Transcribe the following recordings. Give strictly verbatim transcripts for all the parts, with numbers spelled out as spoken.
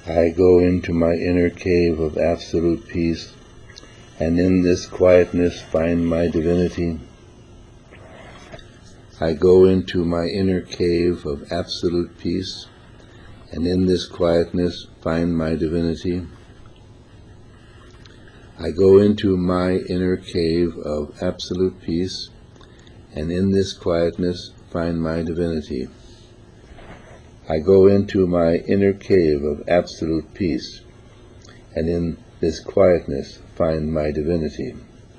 I go into my inner cave of absolute peace, and in this quietness find my divinity. I go into my inner cave of absolute peace, and in this quietness find my divinity. I go into my inner cave of absolute peace, and in this quietness find my divinity. I go into my inner cave of absolute peace, and in this quietness find my divinity.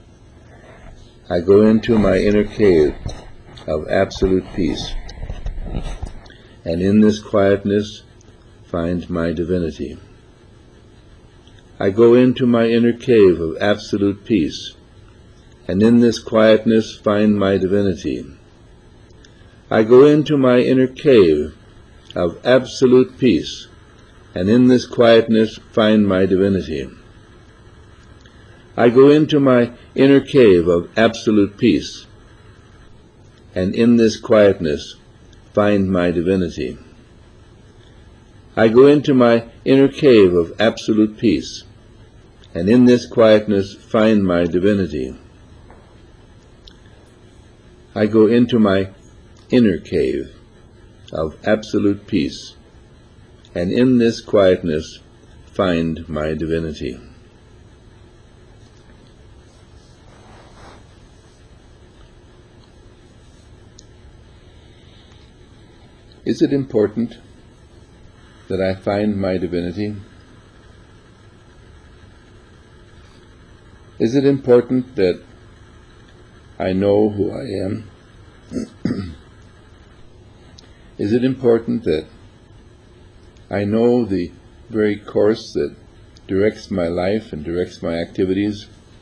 I go into my inner cave of absolute peace, and in this quietness find my divinity. I go into my inner cave of absolute peace, and in this quietness find my divinity. I go into my inner cave of absolute peace, and in this quietness find my divinity. I go into my inner cave of absolute peace, and in this quietness find my divinity. I go into my inner cave of absolute peace, and in this quietness find my divinity. I go into my inner cave of absolute peace, and in this quietness find my divinity. Is it important that I find my divinity? Is it important that I know who I am? Is it important that I know the very course that directs my life and directs my activities?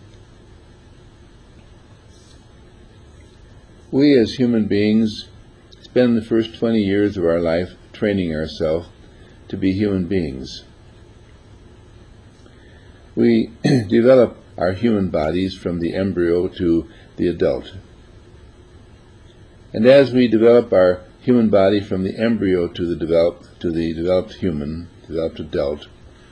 We as human beings spend the first twenty years of our life training ourselves to be human beings. We develop our human bodies from the embryo to the adult. And as we develop our human body from the embryo to the developed to the developed human, developed adult,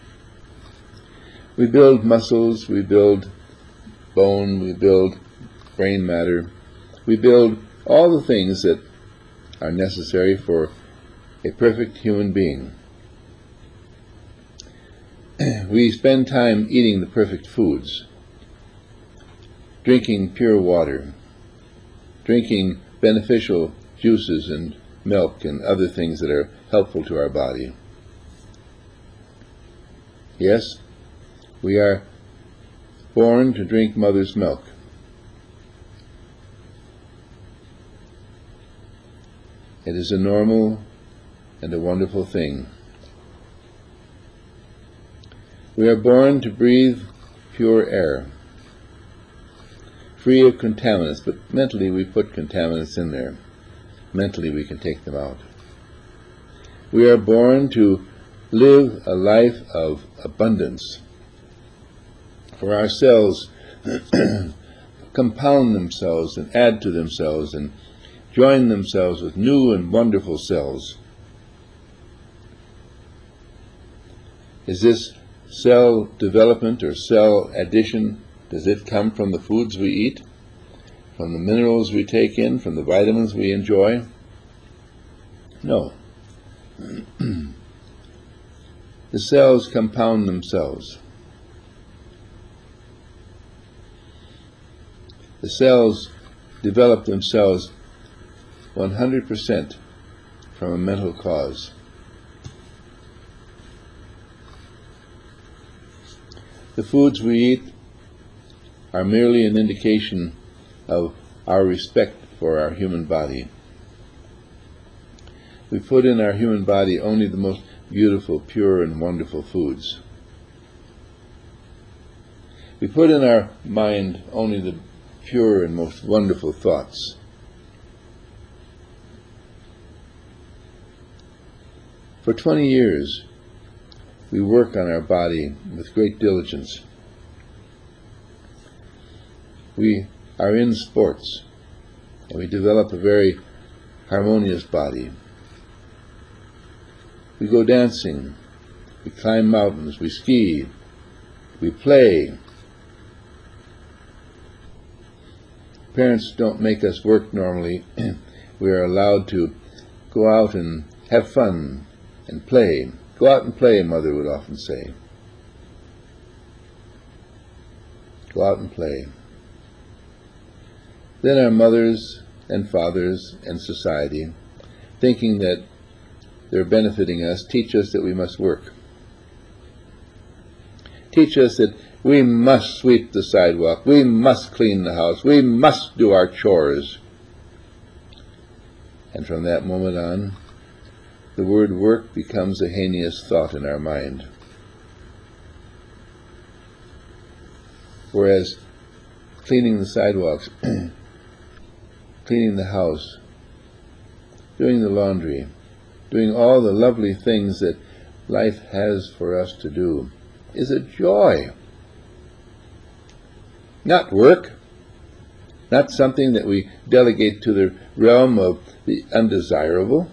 we build muscles, we build bone, we build brain matter, we build all the things that are necessary for a perfect human being. We spend time eating the perfect foods, drinking pure water, drinking beneficial juices and milk and other things that are helpful to our body. Yes, we are born to drink mother's milk. It is a normal and a wonderful thing. We are born to breathe pure air, free of contaminants, but mentally we put contaminants in there. Mentally we can take them out. We are born to live a life of abundance, where our cells compound themselves and add to themselves and join themselves with new and wonderful cells. Is this cell development or cell addition, does it come from the foods we eat, from the minerals we take in, from the vitamins we enjoy? No. The cells compound themselves. The cells develop themselves one hundred percent from a mental cause. The foods we eat are merely an indication of our respect for our human body. We put in our human body only the most beautiful, pure, and wonderful foods. We put in our mind only the pure and most wonderful thoughts. For twenty years, we work on our body with great diligence. We are in sports, and we develop a very harmonious body. We go dancing, We climb mountains, we ski, we play. Parents don't make us work normally. We are allowed to go out and have fun and play. Go out and play, Mother would often say. Go out and play. Then our mothers and fathers and society, thinking that they're benefiting us, teach us that we must work. Teach us that we must sweep the sidewalk, we must clean the house, we must do our chores. And from that moment on, the word work becomes a heinous thought in our mind. Whereas cleaning the sidewalks, cleaning the house, doing the laundry, doing all the lovely things that life has for us to do is a joy. Not work, not something that we delegate to the realm of the undesirable.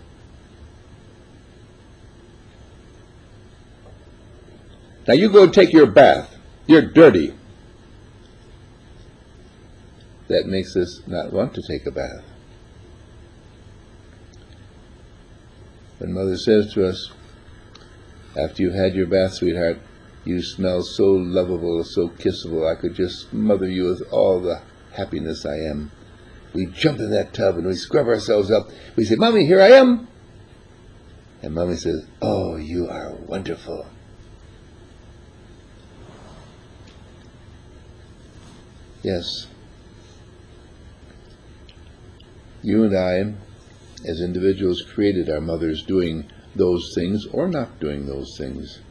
Now you go take your bath. You're dirty. That makes us not want to take a bath. When Mother says to us, after you've had your bath, sweetheart, you smell so lovable, so kissable, I could just smother you with all the happiness I am. We jump in that tub and we scrub ourselves up. We say, Mommy, here I am. And Mommy says, oh, you are wonderful. Yes. You and I, as individuals, created our mothers doing those things or not doing those things.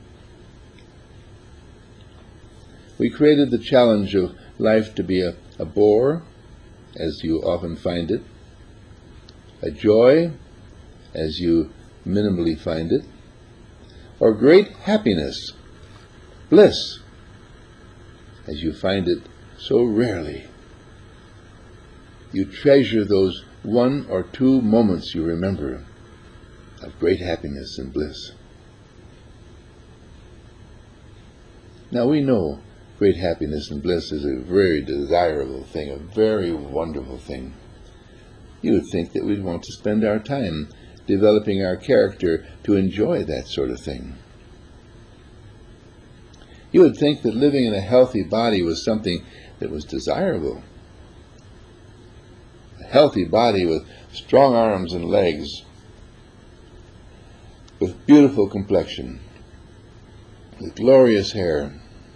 We created the challenge of life to be a, a bore, as you often find it, a joy, as you minimally find it, or great happiness, bliss, as you find it so rarely. You treasure those one or two moments you remember of great happiness and bliss. Now we know great happiness and bliss is a very desirable thing, a very wonderful thing. You would think that we'd want to spend our time developing our character to enjoy that sort of thing. You would think that living in a healthy body was something that was desirable. A healthy body with strong arms and legs, with beautiful complexion, with glorious hair,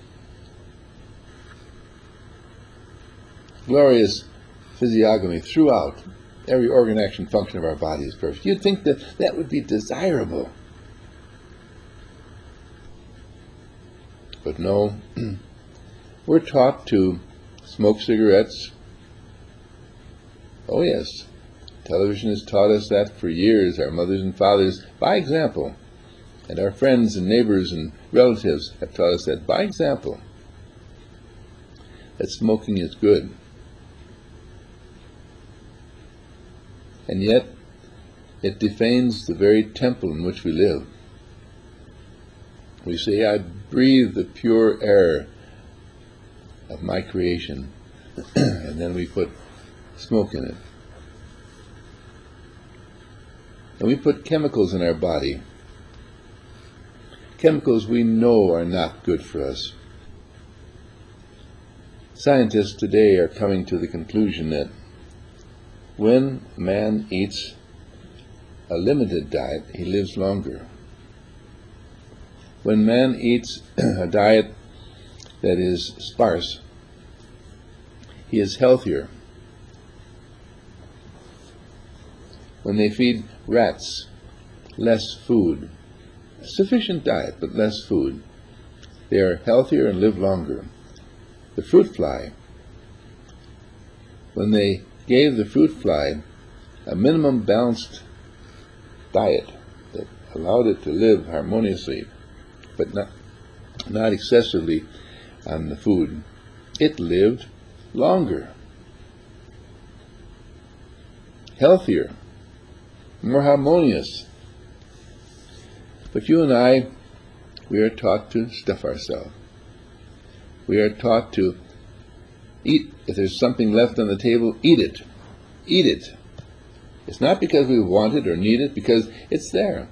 glorious physiognomy throughout. Every organ, action, function of our body is perfect. You'd think that that would be desirable. But no, we're taught to smoke cigarettes. Oh yes, television has taught us that for years, our mothers and fathers, by example. And our friends and neighbors and relatives have taught us that by example, that smoking is good. And yet, it defames the very temple in which we live. We say, I breathe the pure air of my creation, and then we put smoke in it. And we put chemicals in our body, chemicals we know are not good for us. Scientists today are coming to the conclusion that when man eats a limited diet, he lives longer. When man eats a diet that is sparse, he is healthier. When they feed rats less food, sufficient diet but less food, they are healthier and live longer. The fruit fly, when they gave the fruit fly a minimum balanced diet that allowed it to live harmoniously, but not, not excessively on the food, it lived longer, healthier, more harmonious. But you and I we are taught to stuff ourselves. We are taught to eat. If there's something left on the table, eat it. Eat it. It's not because we want it or need it, because it's there.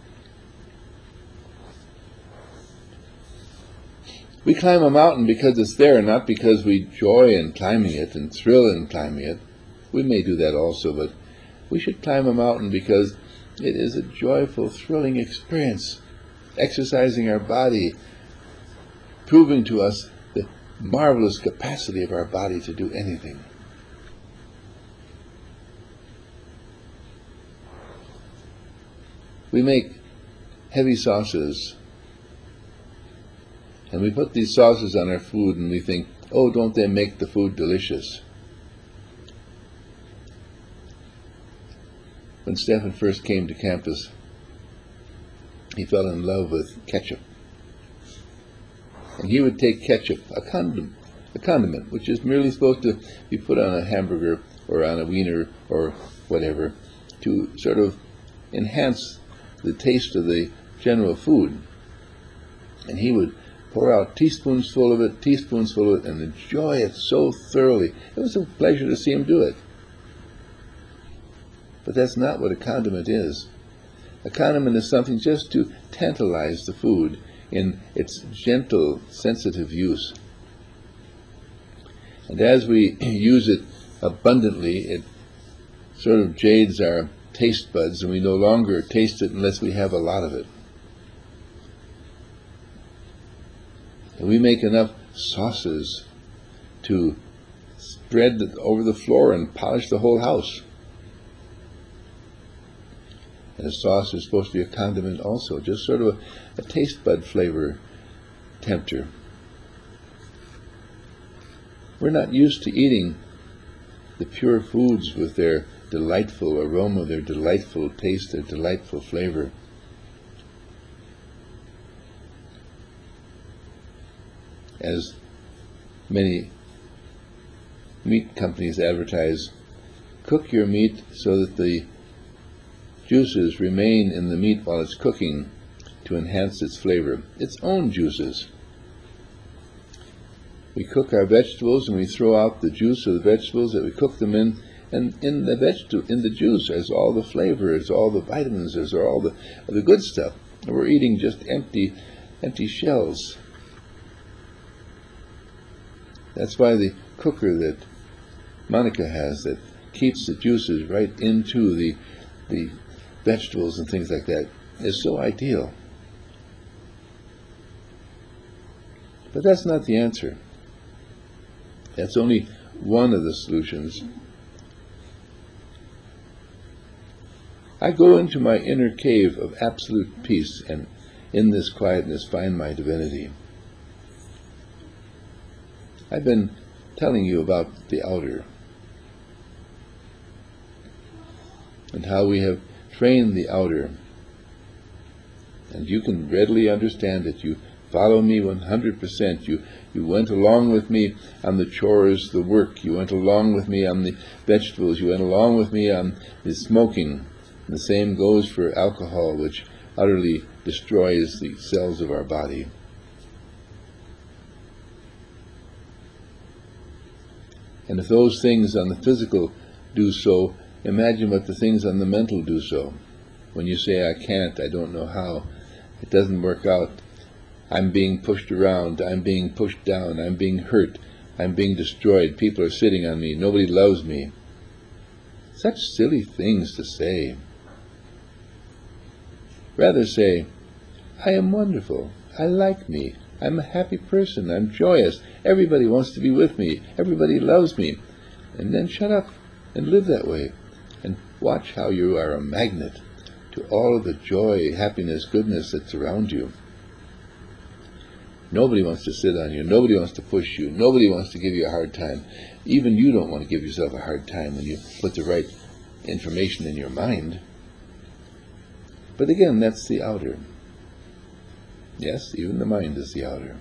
We climb a mountain because it's there, not because we joy in climbing it and thrill in climbing it. We may do that also, but we should climb a mountain because it is a joyful, thrilling experience, exercising our body, proving to us the marvelous capacity of our body to do anything. We make heavy sauces, and we put these sauces on our food, and we think, oh, don't they make the food delicious? When Stephan first came to campus, he fell in love with ketchup. And he would take ketchup, a condiment, a condiment, which is merely supposed to be put on a hamburger or on a wiener or whatever, to sort of enhance the taste of the general food. And he would pour out teaspoons full of it, teaspoons full of it, and enjoy it so thoroughly. It was a pleasure to see him do it. But that's not what a condiment is. A condiment is something just to tantalize the food in its gentle, sensitive use. And as we use it abundantly, it sort of jades our taste buds, and we no longer taste it unless we have a lot of it. And we make enough sauces to spread it over the floor and polish the whole house. And a sauce is supposed to be a condiment also, just sort of a, a taste bud flavor tempter. We're not used to eating the pure foods with their delightful aroma, their delightful taste, their delightful flavor. As many meat companies advertise, cook your meat so that the juices remain in the meat while it's cooking to enhance its flavor, its own juices. We cook our vegetables and we throw out the juice of the vegetables that we cook them in, and in the vegetable, in the juice, there's all the flavor, there's all the vitamins, there's all the the good stuff. And we're eating just empty, empty shells. That's why the cooker that Monica has, that keeps the juices right into the the vegetables and things like that, is so ideal. But that's not the answer. That's only one of the solutions. I go into my inner cave of absolute peace, and in this quietness find my divinity. I've been telling you about the outer, and how we have trained the outer, and you can readily understand it. You follow me one hundred percent. You, you went along with me on the chores, the work. You went along with me on the vegetables. You went along with me on the smoking. And the same goes for alcohol, which utterly destroys the cells of our body. And if those things on the physical do so, imagine what the things on the mental do so. When you say, I can't, I don't know how, it doesn't work out, I'm being pushed around, I'm being pushed down, I'm being hurt, I'm being destroyed, people are sitting on me, nobody loves me. Such silly things to say. Rather say, I am wonderful, I like me, I'm a happy person, I'm joyous, everybody wants to be with me, everybody loves me. And then shut up and live that way, and watch how you are a magnet to all of the joy, happiness, goodness that's around you. Nobody wants to sit on you, nobody wants to push you, nobody wants to give you a hard time. Even you don't want to give yourself a hard time when you put the right information in your mind. But again, that's the outer. Yes, even the mind is the outer.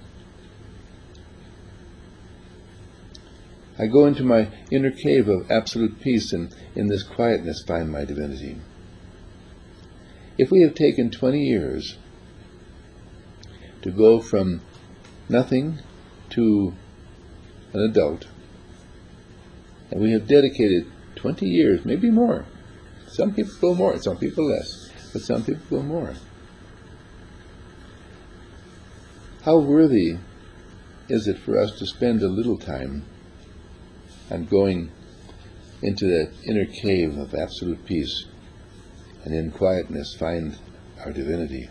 I go into my inner cave of absolute peace, and in this quietness find my divinity. If we have taken twenty years to go from nothing to an adult. And we have dedicated twenty years, maybe more. Some people go more, some people less, but some people go more. How worthy is it for us to spend a little time on going into that inner cave of absolute peace and in quietness find our divinity?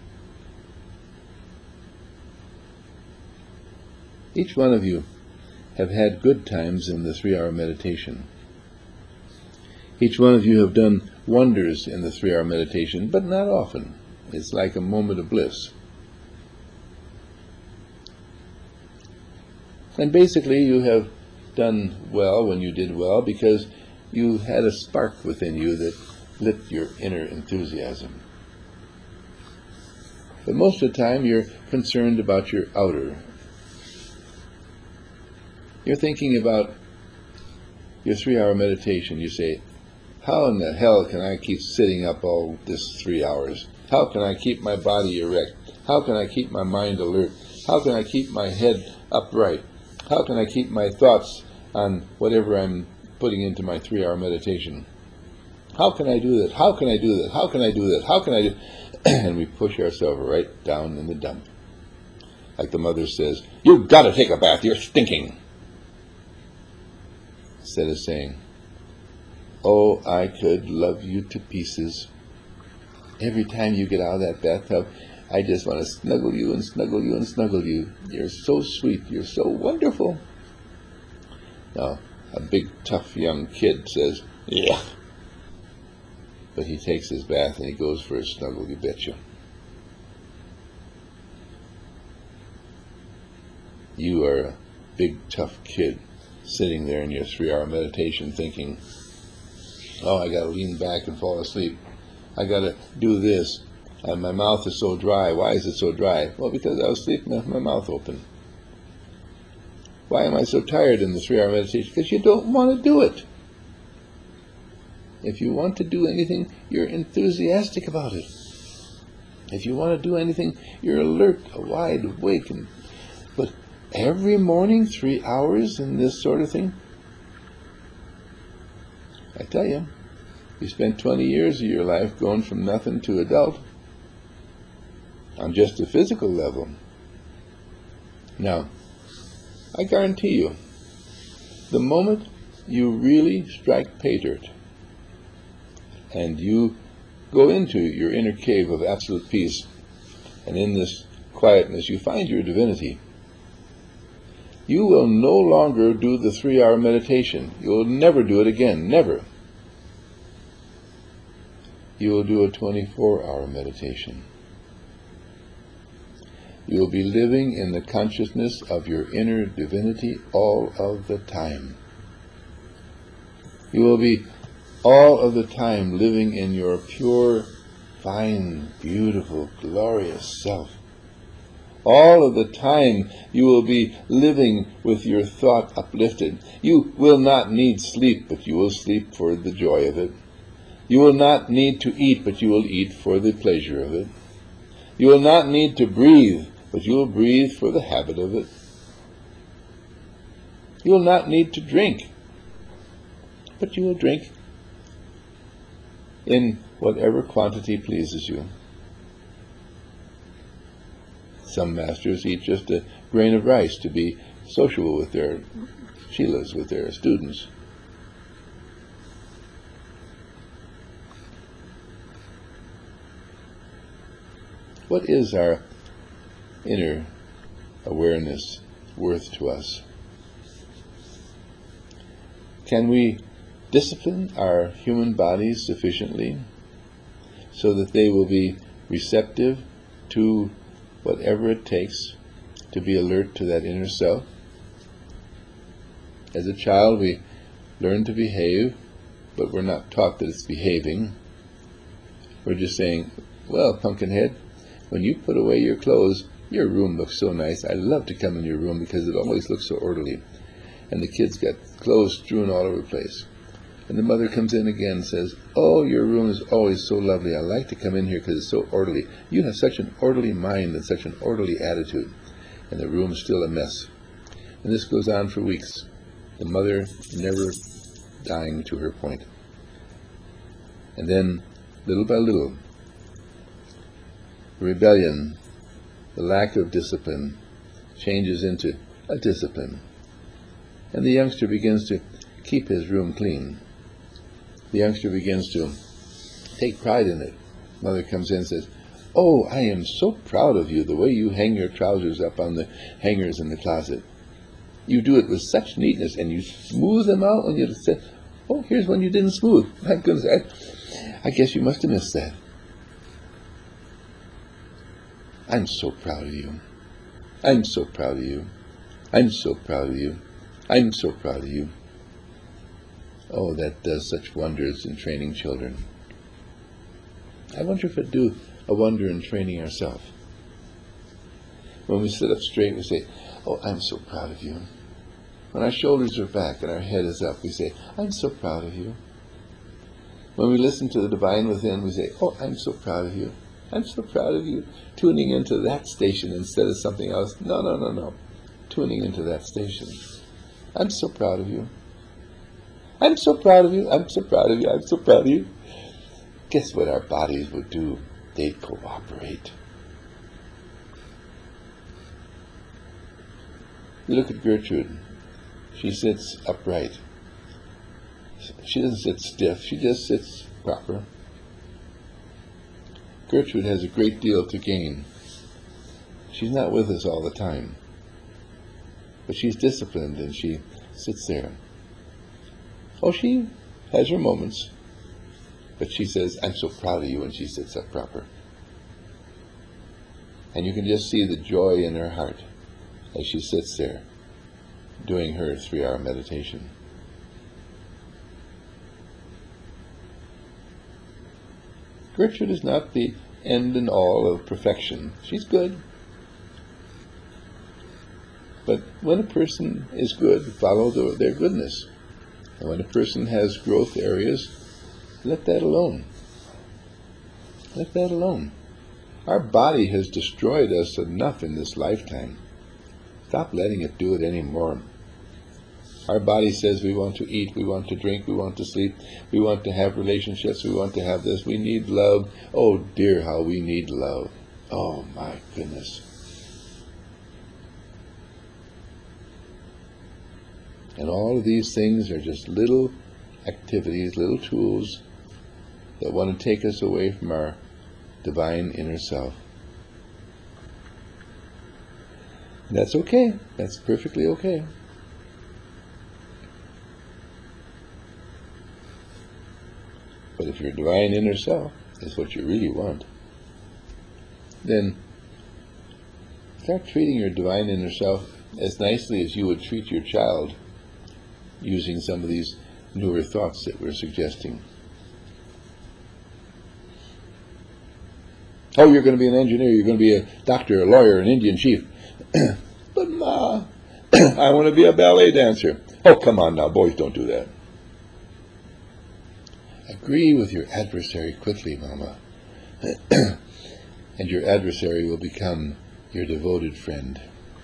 Each one of you have had good times in the three-hour meditation. Each one of you have done wonders in the three-hour meditation, but not often. It's like a moment of bliss. And basically you have done well when you did well because you had a spark within you that lit your inner enthusiasm. But most of the time you're concerned about your outer. You're thinking about your three-hour meditation. You say, how in the hell can I keep sitting up all this three hours? How can I keep my body erect? How can I keep my mind alert? How can I keep my head upright? How can I keep my thoughts on whatever I'm putting into my three-hour meditation? How can I do that? How can I do that? How can I do that? How can I do And we push ourselves right down in the dump. Like the mother says, you've got to take a bath, you're stinking. Instead of saying, oh, I could love you to pieces. Every time you get out of that bathtub, I just want to snuggle you and snuggle you and snuggle you. You're so sweet. You're so wonderful. Now, a big, tough young kid says, yeah. But he takes his bath and he goes for a snuggle, you betcha. You are a big, tough kid sitting there in your three-hour meditation thinking, oh, I got to lean back and fall asleep. I got to do this. And my mouth is so dry. Why is it so dry? Well, because I was sleeping with my mouth open. Why am I so tired in the three-hour meditation? Because you don't want to do it. If you want to do anything, you're enthusiastic about it. If you want to do anything, you're alert, wide awake. And, but every morning, three hours in this sort of thing? I tell you, you spent twenty years of your life going from nothing to adult on just a physical level. Now, I guarantee you, the moment you really strike pay dirt and you go into your inner cave of absolute peace, and in this quietness you find your divinity, you will no longer do the three-hour meditation. You will never do it again, never. You will do a twenty-four hour meditation. You will be living in the consciousness of your inner divinity all of the time. You will be all of the time living in your pure, fine, beautiful, glorious self. All of the time you will be living with your thought uplifted. You will not need sleep, but you will sleep for the joy of it. You will not need to eat, but you will eat for the pleasure of it. You will not need to breathe, but you will breathe for the habit of it. You will not need to drink, but you will drink in whatever quantity pleases you. Some masters eat just a grain of rice to be sociable with their shilas, with their students. What is our inner awareness worth to us? Can we discipline our human bodies sufficiently so that they will be receptive to whatever it takes to be alert to that inner self? As a child, we learn to behave, but we're not taught that it's behaving. We're just saying, well, pumpkinhead, when you put away your clothes, your room looks so nice. I love to come in your room because it always looks so orderly. And the kids got clothes strewn all over the place. And the mother comes in again and says, "Oh, your room is always so lovely. I like to come in here because it's so orderly. You have such an orderly mind and such an orderly attitude." And the room's still a mess. And this goes on for weeks. The mother never dying to her point. And then, little by little, rebellion, the lack of discipline, changes into a discipline. And the youngster begins to keep his room clean. The youngster begins to take pride in it. Mother comes in and says, "Oh, I am so proud of you, the way you hang your trousers up on the hangers in the closet. You do it with such neatness, and you smooth them out when you say, oh, here's one you didn't smooth. My goodness, I, I guess you must have missed that. I'm so proud of you. I'm so proud of you. I'm so proud of you. I'm so proud of you." Oh, that does such wonders in training children. I wonder if it do a wonder in training ourselves. When we sit up straight, we say, "Oh, I'm so proud of you." When our shoulders are back and our head is up, we say, "I'm so proud of you." When we listen to the divine within, we say, "Oh, I'm so proud of you. I'm so proud of you." Tuning into that station instead of something else. No, no, no, no. Tuning into that station. "I'm so proud of you. I'm so proud of you. I'm so proud of you. I'm so proud of you." Guess what our bodies would do? They'd cooperate. You look at Gertrude. She sits upright. She doesn't sit stiff. She just sits proper. Gertrude has a great deal to gain. She's not with us all the time. But she's disciplined and she sits there. Oh, she has her moments. But she says, "I'm so proud of you," when she sits up proper. And you can just see the joy in her heart as she sits there doing her three-hour meditation. Gertrude is not the end and all of perfection. She's good. But when a person is good, follow the, their goodness. And when a person has growth areas, let that alone. Let that alone. Our body has destroyed us enough in this lifetime. Stop letting it do it anymore. Our body says we want to eat, we want to drink, we want to sleep, we want to have relationships, we want to have this, we need love. Oh dear, how we need love. Oh my goodness. And all of these things are just little activities, little tools that want to take us away from our divine inner self. And that's okay. That's perfectly okay. But if your divine inner self is what you really want, then start treating your divine inner self as nicely as you would treat your child, using some of these newer thoughts that we're suggesting. Oh, you're going to be an engineer, you're going to be a doctor, a lawyer, an Indian chief. But Ma, I want to be a ballet dancer. Oh, come on now, boys don't do that. Agree with your adversary quickly, Mama. And your adversary will become your devoted friend.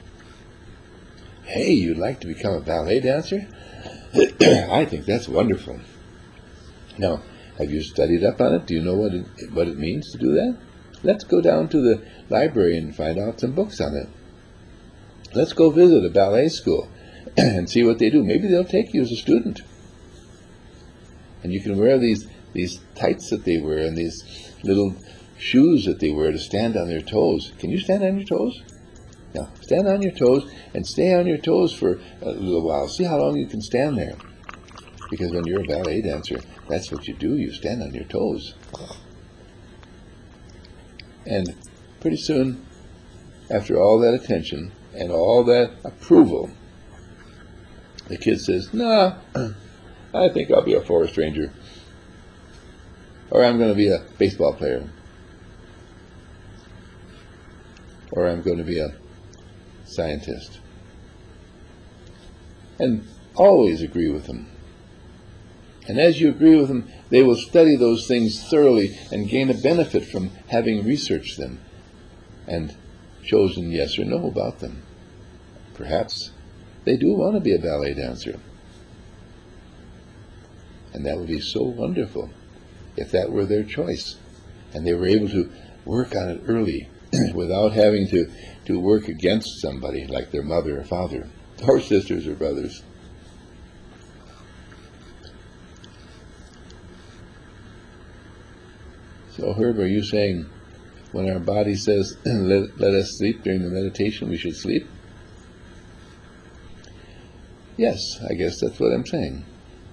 Hey, you'd like to become a ballet dancer? I think that's wonderful. Now, have you studied up on it? Do you know what it, what it means to do that? Let's go down to the library and find out some books on it. Let's go visit a ballet school and see what they do. Maybe they'll take you as a student. And you can wear these, these tights that they wear and these little shoes that they wear to stand on their toes. Can you stand on your toes? Now, stand on your toes and stay on your toes for a little while. See how long you can stand there. Because when you're a ballet dancer, that's what you do. You stand on your toes. And pretty soon, after all that attention and all that approval, the kid says, "Nah, I think I'll be a forest ranger. Or I'm going to be a baseball player. Or I'm going to be a scientist." And always agree with them. And as you agree with them, they will study those things thoroughly and gain a benefit from having researched them and chosen yes or no about them. Perhaps they do want to be a ballet dancer. And that would be so wonderful if that were their choice and they were able to work on it early without having to, to work against somebody like their mother or father or sisters or brothers. So Herb, are you saying when our body says, let, let us sleep during the meditation, we should sleep? Yes, I guess that's what I'm saying.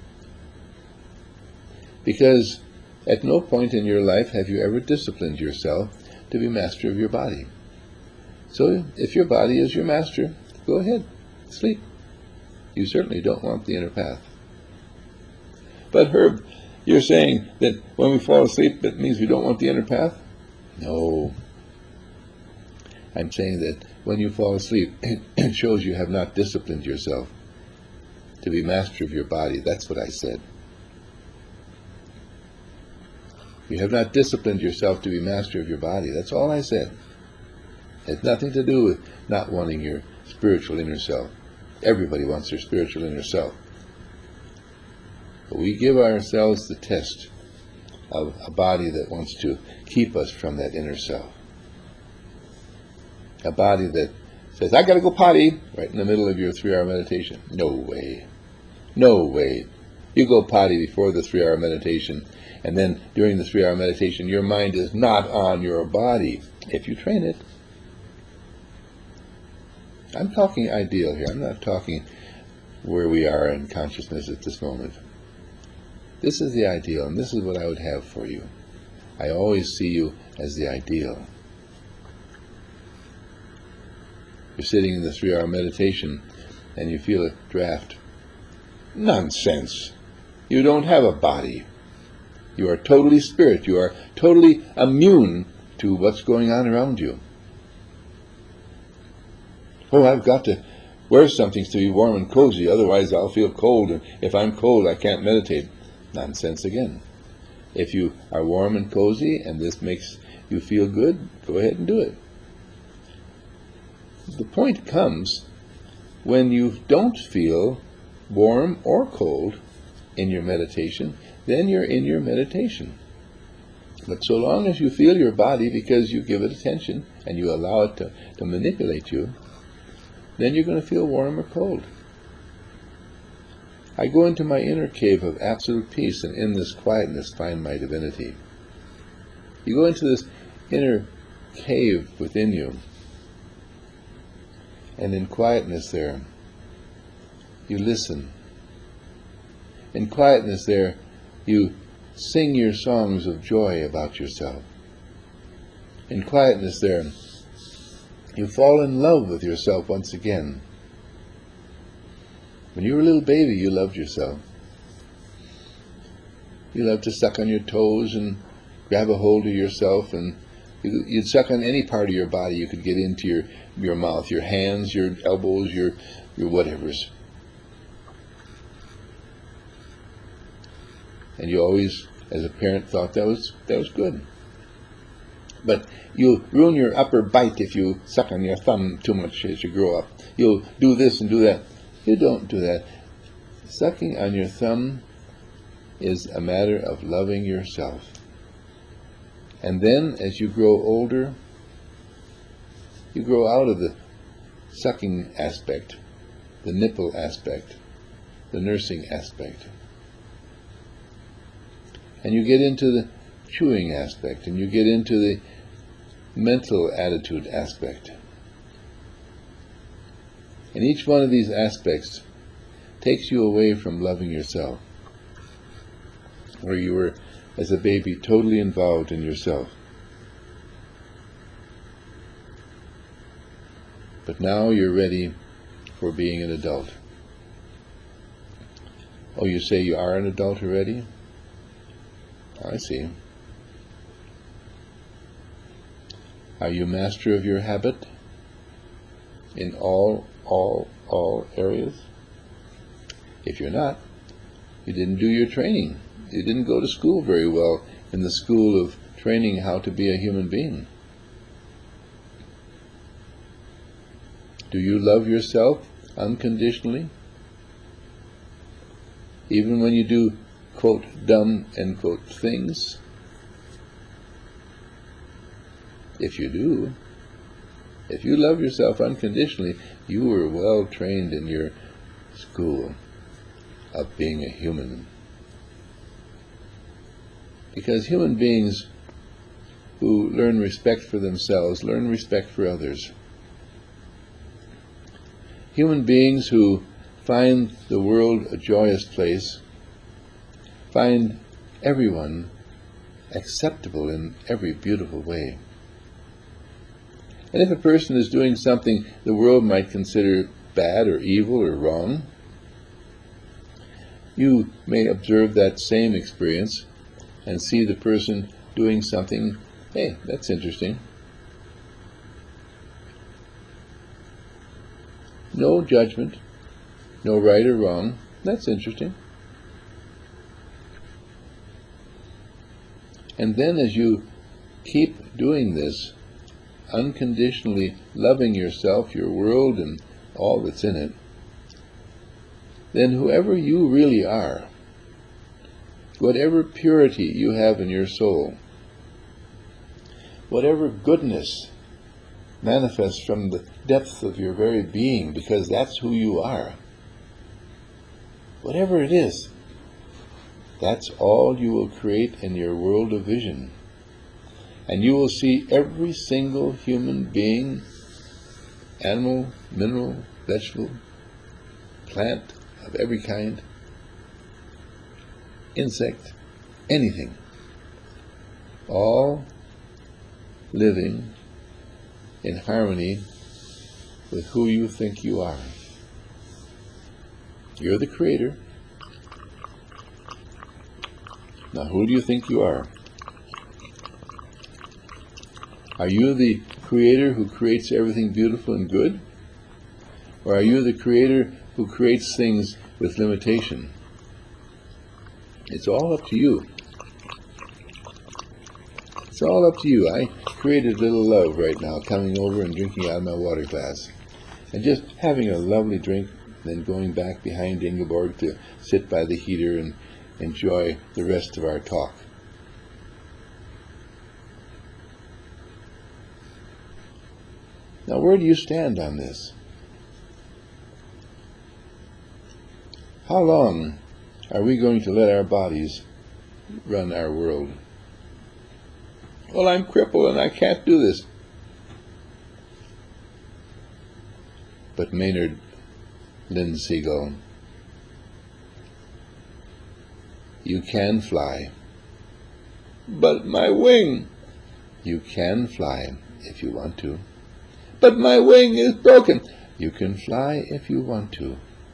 Because at no point in your life have you ever disciplined yourself to be master of your body. So if your body is your master, go ahead, sleep. You certainly don't want the inner path. But Herb, you're saying that when we fall asleep, that means we don't want the inner path? No. I'm saying that when you fall asleep, it shows you have not disciplined yourself to be master of your body. That's what I said. You have not disciplined yourself to be master of your body. That's all I said. It has nothing to do with not wanting your spiritual inner self. Everybody wants their spiritual inner self. But we give ourselves the test of a body that wants to keep us from that inner self. A body that says, I got to go potty, right in the middle of your three-hour meditation. No way. No way. You go potty before the three-hour meditation, and then during the three-hour meditation, your mind is not on your body, if you train it. I'm talking ideal here. I'm not talking where we are in consciousness at this moment. This is the ideal, and this is what I would have for you. I always see you as the ideal. You're sitting in the three-hour meditation, and you feel a draft. Nonsense. You don't have a body. You are totally spirit. You are totally immune to what's going on around you. Oh, I've got to wear something to be warm and cozy, otherwise I'll feel cold, and if I'm cold I can't meditate. Nonsense again. If you are warm and cozy and this makes you feel good, go ahead and do it. The point comes when you don't feel warm or cold in your meditation, then you're in your meditation. But so long as you feel your body because you give it attention and you allow it to, to manipulate you, then you're going to feel warm or cold. I go into my inner cave of absolute peace, and in this quietness find my divinity. You go into this inner cave within you, and in quietness there, you listen. In quietness there, you sing your songs of joy about yourself. In quietness there, you fall in love with yourself once again. When you were a little baby, you loved yourself. You loved to suck on your toes and grab a hold of yourself, and you, you'd suck on any part of your body you could get into your, your mouth, your hands, your elbows, your, your whatevers. And you always, as a parent, thought that was that was good. But you'll ruin your upper bite if you suck on your thumb too much as you grow up. You'll do this and do that. You don't do that. Sucking on your thumb is a matter of loving yourself. And then, as you grow older, you grow out of the sucking aspect, the nipple aspect, the nursing aspect. And you get into the chewing aspect, and you get into the mental attitude aspect. And each one of these aspects takes you away from loving yourself, where you were, as a baby, totally involved in yourself. But now you're ready for being an adult. Oh, you say you are an adult already? I see. Are you master of your habit in all, all, all areas? If you're not, You didn't do your training. You didn't go to school very well in the school of training how to be a human being. Do you love yourself unconditionally? Even when you do, quote, dumb, end quote, things? If you do, if you love yourself unconditionally, you were well trained in your school of being a human. Because human beings who learn respect for themselves learn respect for others. Human beings who find the world a joyous place find everyone acceptable in every beautiful way. And if a person is doing something the world might consider bad or evil or wrong, you may observe that same experience and see the person doing something, hey, that's interesting. No judgment, no right or wrong, that's interesting. And then as you keep doing this, unconditionally loving yourself, your world, and all that's in it, then whoever you really are, whatever purity you have in your soul, whatever goodness manifests from the depths of your very being, because that's who you are, whatever it is, that's all you will create in your world of vision. And you will see every single human being, animal, mineral, vegetable, plant of every kind, insect, anything, all living in harmony with who you think you are. You're the creator. Now, who do you think you are? Are you the creator who creates everything beautiful and good? Or are you the creator who creates things with limitation? It's all up to you. It's all up to you. I created a little love right now, coming over and drinking out of my water glass. And just having a lovely drink, then going back behind Ingeborg to sit by the heater and enjoy the rest of our talk. Now, where do you stand on this? How long are we going to let our bodies run our world? Well, I'm crippled and I can't do this. But Maynard Lindseagull, you can fly. But my wing. You can fly if you want to. But my wing is broken. You can fly if you want to.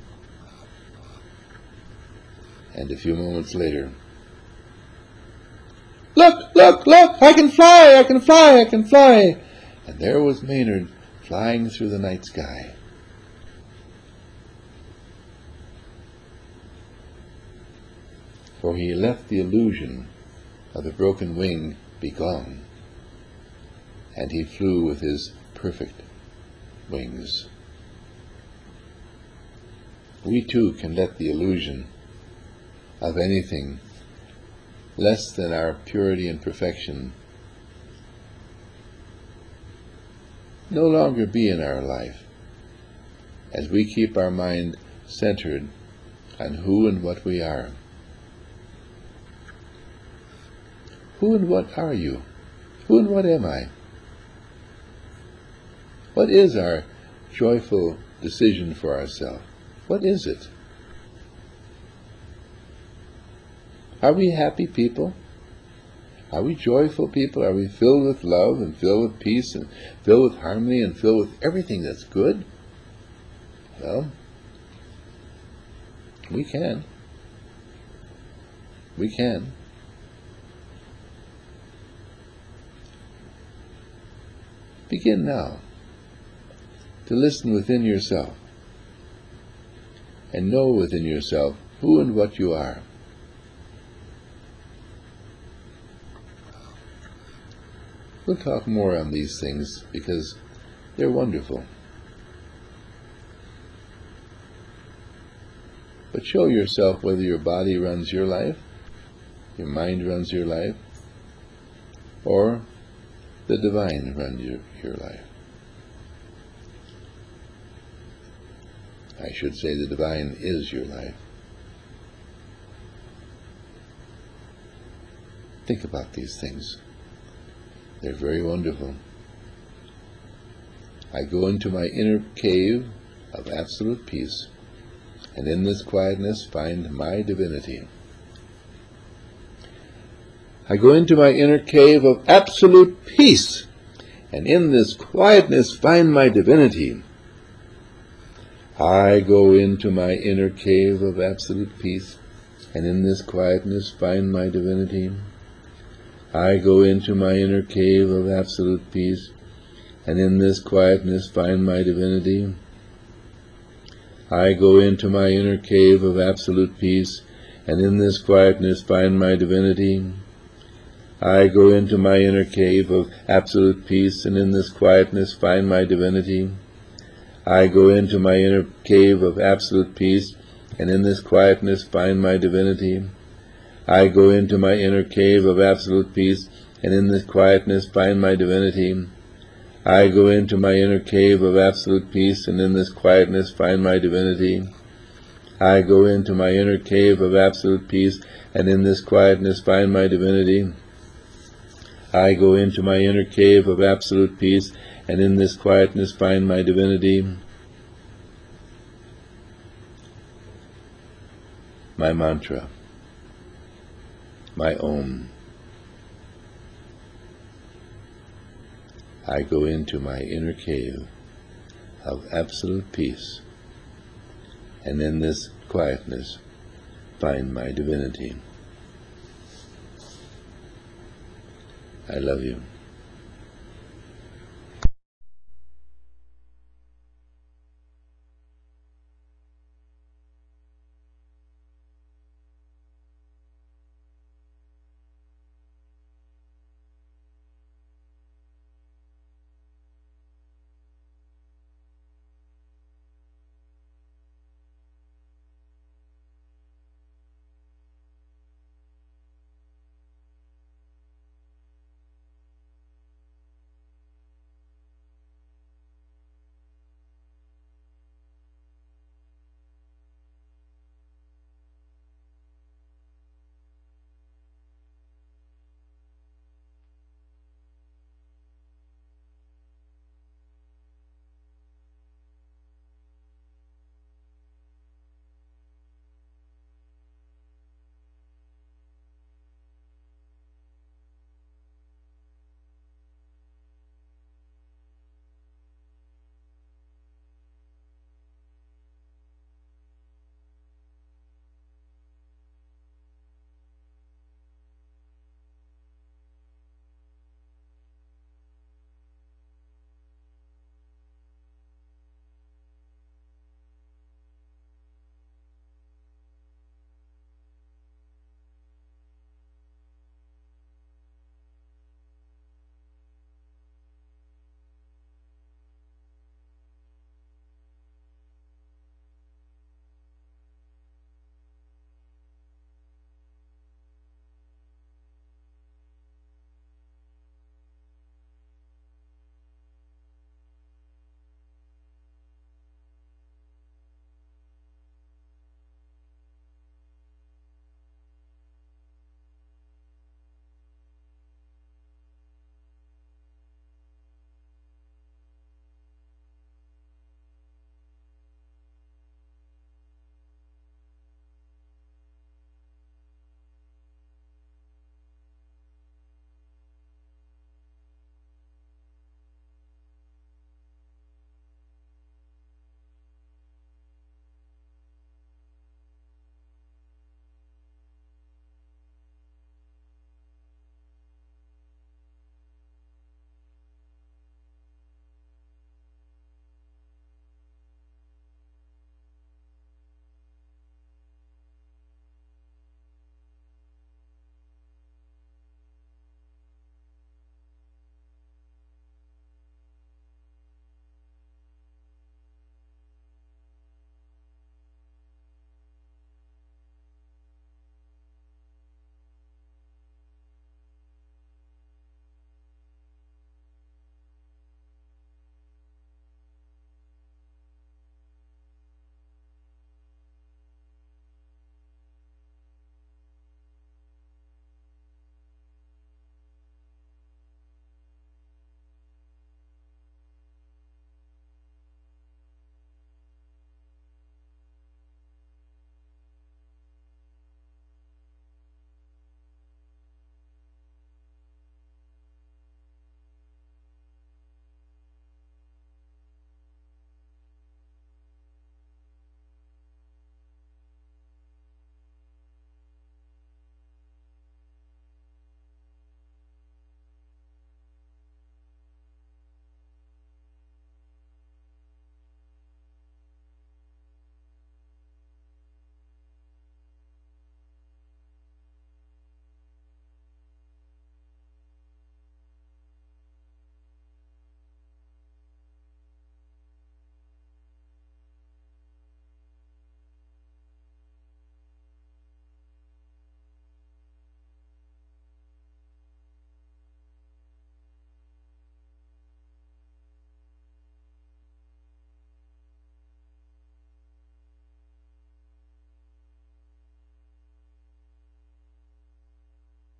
And a few moments later, look, look, look, I can fly, I can fly, I can fly. And there was Maynard flying through the night sky. For he left the illusion of the broken wing be gone, and he flew with his perfect wings. We too can let the illusion of anything less than our purity and perfection no longer be in our life, as we keep our mind centered on who and what we are. Who and what are you? Who and what am I? What is our joyful decision for ourselves? What is it? Are we happy people? Are we joyful people? Are we filled with love and filled with peace and filled with harmony and filled with everything that's good? Well, we can. We can. Begin now to listen within yourself and know within yourself who and what you are. We'll talk more on these things because they're wonderful. But show yourself whether your body runs your life, your mind runs your life, or the divine runs your, your life. I should say the divine is your life. Think about these things. They're very wonderful. I go into my inner cave of absolute peace, and in this quietness find my divinity. I go into my inner cave of absolute peace, and in this quietness find my divinity. I go into my inner cave of absolute peace, and in this quietness find my divinity. I go into my inner cave of absolute peace, and in this quietness find my divinity. I go into my inner cave of absolute peace, and in this quietness find my divinity. I go into my inner cave of absolute peace, and in this quietness find my divinity. I go into my inner cave of absolute peace, and in this quietness find my divinity. I go into my inner cave of absolute peace, and in this quietness find my divinity. I go into my inner cave of absolute peace, and in this quietness find my divinity. I go into my inner cave of absolute peace, and in this quietness find my divinity. I go into my inner cave of absolute peace, and in this quietness find my divinity. My mantra, my Om. I go into my inner cave of absolute peace, and in this quietness find my divinity. I love you.